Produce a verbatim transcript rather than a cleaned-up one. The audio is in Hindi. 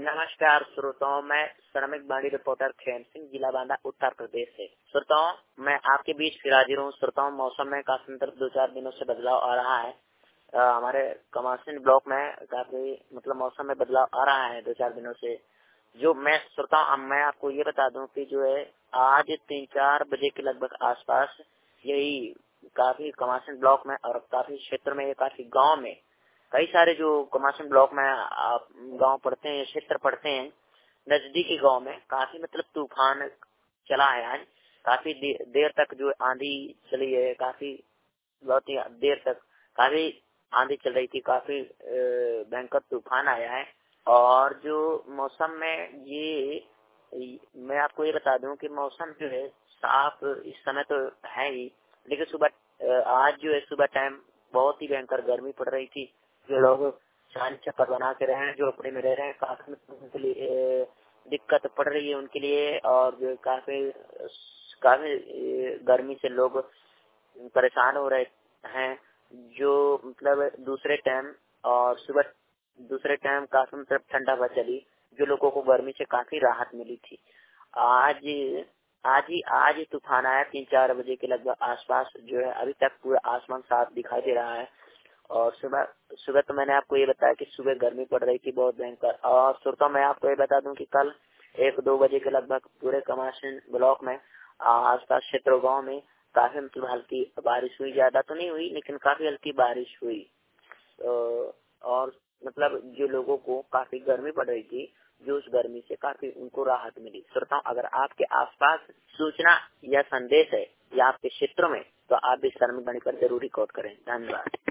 नमस्कार श्रोताओं, मैं श्रमिक बाणी रिपोर्टर खेम सिंह, जिला बांदा, उत्तर प्रदेश से। श्रोताओं, मैं आपके बीच फिर हाजिर हूँ। श्रोताओं, मौसम में काफी मतलब दो चार दिनों से बदलाव आ रहा है। आ, हमारे कमासिन ब्लॉक में काफी मतलब मौसम में बदलाव आ रहा है दो चार दिनों से। जो मैं श्रोताओं मैं आपको ये बता दूं कि जो है आज तीन चार बजे के लगभग आसपास यही काफी कमासिन ब्लॉक में और काफी क्षेत्र में, काफी गाँव में, कई सारे जो कमासिन ब्लॉक में आप गांव पड़ते हैं, क्षेत्र पड़ते हैं, नजदीकी गांव में काफी मतलब तूफान चला है। आज काफी दे, देर तक जो आंधी चली है, काफी बहुत ही देर तक काफी आंधी चल रही थी, काफी भयंकर तूफान आया है। और जो मौसम में ये मैं आपको ये बता दूं कि मौसम जो है साफ इस समय तो है ही, लेकिन सुबह आज जो है सुबह टाइम बहुत ही भयंकर गर्मी पड़ रही थी। जो लोग चांद चक्कर बना के रहे हैं, जो अपने में रह रहे हैं, काफी उनके लिए दिक्कत पड़ रही है उनके लिए। और जो काफी काफी गर्मी से लोग परेशान हो रहे हैं। जो मतलब दूसरे टाइम और सुबह दूसरे टाइम काफी मतलब ठंडा हवा चली, जो लोगों को गर्मी से काफी राहत मिली थी। आज आज ही आज ही तूफान आया तीन चार बजे के लगभग आसपास। जो है अभी तक पूरा आसमान साफ दिखाई दे रहा है। और सुबह सुबह तो मैंने आपको ये बताया कि सुबह गर्मी पड़ रही थी बहुत भयंकर। और श्रोता मैं आपको ये बता दूं कि कल एक दो बजे के लगभग पूरे कमासिन ब्लॉक में आसपास क्षेत्रों गाँव में काफी मतलब हल्की बारिश हुई। ज्यादा तो नहीं हुई, लेकिन काफी हल्की बारिश हुई। तो, और मतलब जो लोगों को काफी गर्मी पड़ रही थी, जो उस गर्मी से काफी उनको राहत मिली। श्रोताओं, अगर आपके आसपास सूचना या संदेश है या आपके क्षेत्र में, तो आप भी श्रमिक बाणी पर जरूर रिकॉर्ड करें। धन्यवाद।